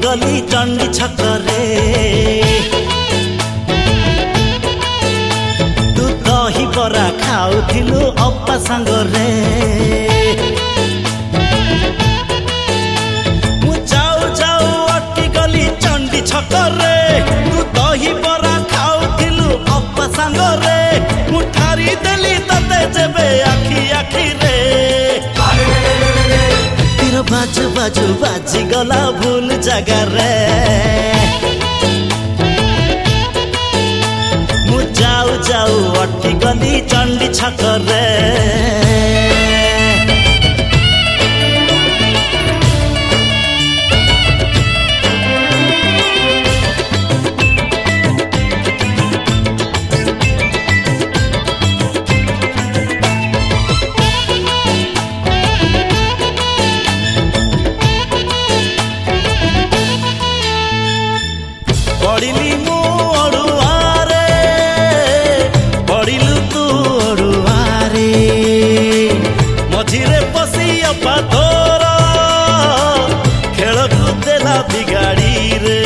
गली चंडी छकरे तू दही बरा खाउथिलु अप्पा सांगरे मु जाऊ जाऊ अटकी गली चंडी छकरे तू दही बरा खाउथिलु अप्पा सांगरे मु ठारी देली तते जेबे आखी आखी रे बाजू बाजू बाजी गला भूल जगह रे मु जाऊ जाऊ अटकी गली चंडी छकरे पढ़िली मु अड़ुआरे पढ़िलु तू अड़ुआरे मझिरे पसी अपा तोर खेल देला बिगाड़ी रे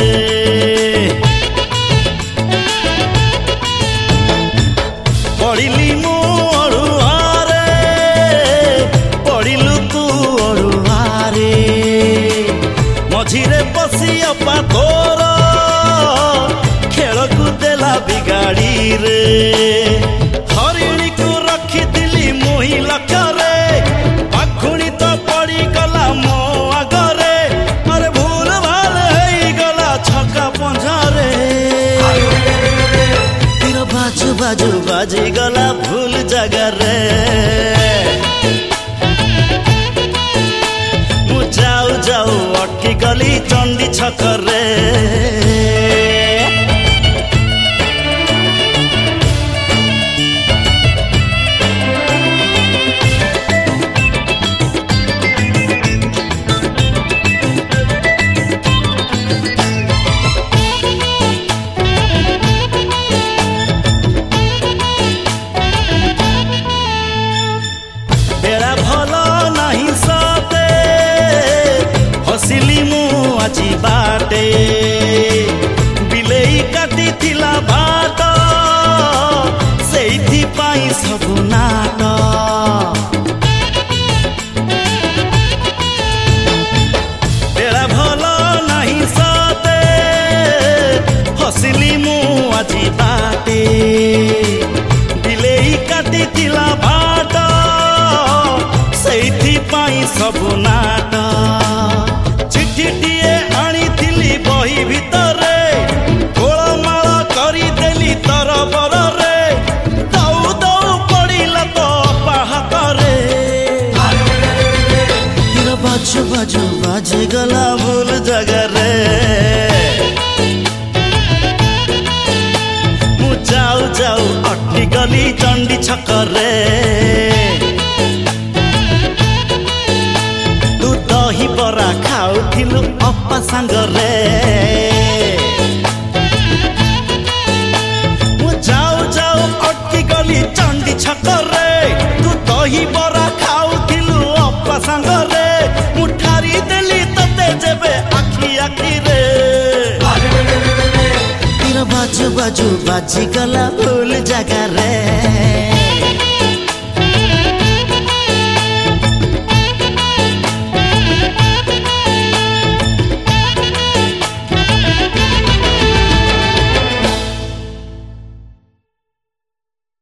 पढ़िली मु अड़ुआरे पढ़िलु तू अड़ुआरे मझिरे पसी अपा तोर बिगाड़ी रे हरिणी को रखी दिली मोही लखरे पाखुणी तो पड़ी गला मो आगरे अरे भूल भाल है गला छक्का पंजरे तीर बाजू बाजू बाजी गला भूल जगह रे मु जाऊ जाऊ अटकी गली चंडी छकरे बेड़ा भल नहीं सते हसिली मु आजी बाटे बिलेई काटी थिला बाट सेइथि पाई सब नाट बेड़ा भल नहीं सते हसिली मु आजी बाटे बिलेई काटी थिला बाट सब नाट चिठीटीए आनी थिली बही भितरे गोलमाल करी देली तरबर रे दौ दौ पड़िला तो पाहातरे तीर बाजू बाजू बाजी गला भूल जगह रे मु जाऊ जाऊ अटकी गली चंडी छकरे दही बरा खाउथिलु अप्पा सांगरे मु जाऊ जाऊ अटकी गली चंडी छकरे तू दही बरा खाउथिलु अप्पा सांगरे मु ठारी देली तते जेबे आखी आखी रे तीर बाजू बाजू बाजी गला भूल जगह रे।